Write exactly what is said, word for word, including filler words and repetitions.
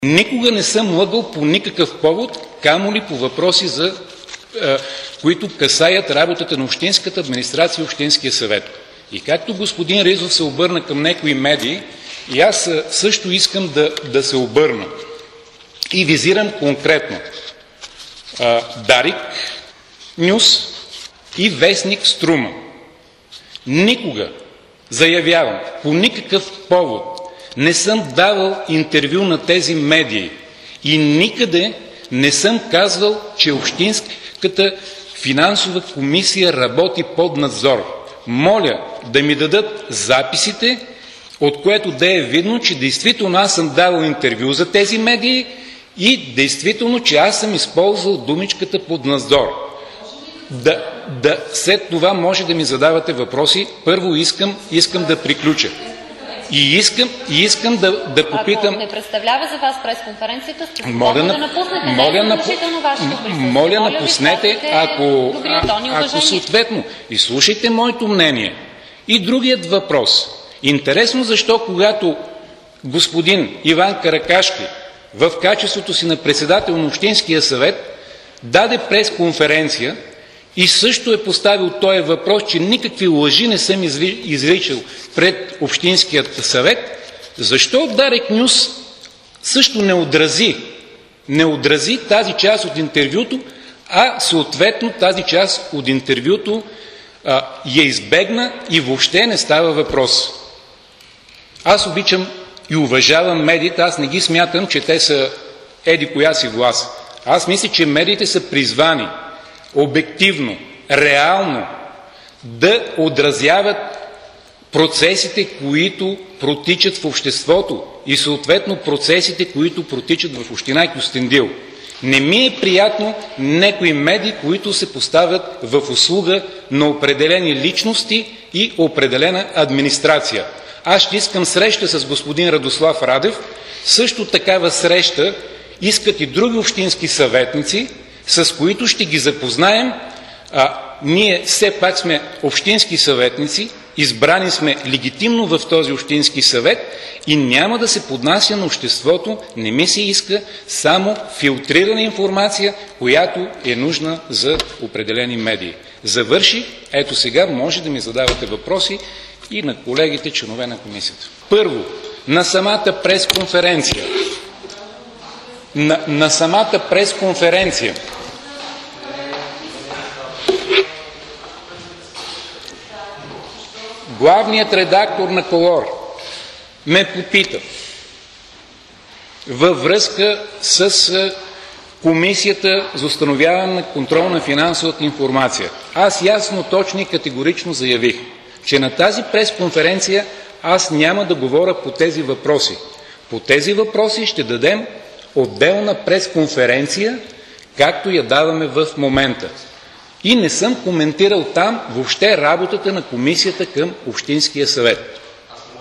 Никога не съм лъгал по никакъв повод, камо ли по въпроси, за, е, които касаят работата на общинската администрация и общинския съвет. И както господин Ризов се обърна към някои медии, и аз също искам да, да се обърна. И визирам конкретно е, Дарик Нюс и вестник Струма. Никога, заявявам, по никакъв повод не съм давал интервю на тези медии и никъде не съм казвал, че Общинската финансова комисия работи под надзор. Моля да ми дадат записите, от което да е видно, че действително аз съм давал интервю за тези медии и действително, че аз съм използвал думичката под надзор. Да, да, след това може да ми задавате въпроси. Първо искам, искам да приключа. И искам, и искам да, да попитам... Ако не представлява за вас пресконференцията, сте моля, да напуснете. Моля, не напу... вашето моля напуснете, ако, тони, ако съответно. И слушайте моето мнение. И другият въпрос. Интересно защо, когато господин Иван Каракашки в качеството си на председател на Общинския съвет даде пресконференция и също е поставил този въпрос, че никакви лъжи не съм изричал пред Общинският съвет, защо Дарик Нюс също не отрази, не отрази тази част от интервюто, а съответно тази част от интервюто а, я избегна и въобще не става въпрос. Аз обичам и уважавам медиите, аз не ги смятам, че те са еди коя си власт. Аз мисля, че медиите са призвани обективно, реално да отразяват процесите, които протичат в обществото и съответно процесите, които протичат в община Кюстендил. Не ми е приятно някои медии, които се поставят в услуга на определени личности и определена администрация. Аз ще искам среща с господин Радослав Радев, също такава среща искат и други общински съветници, с които ще ги запознаем. А, ние все пак сме общински съветници, избрани сме легитимно в този общински съвет и няма да се поднася на обществото, не ми се иска само филтрирана информация, която е нужна за определени медии. Завърши, ето сега може да ми задавате въпроси и на колегите, членове на комисията. Първо, на самата пресконференция. На, на самата пресконференция. Главният редактор на Колор ме попита във връзка с Комисията за установяване на контрол на финансовата информация. Аз ясно, точно и категорично заявих, че на тази пресконференция аз няма да говоря по тези въпроси. По тези въпроси ще дадем отделна пресконференция, както я даваме в момента. И не съм коментирал там въобще работата на комисията към Общинския съвет.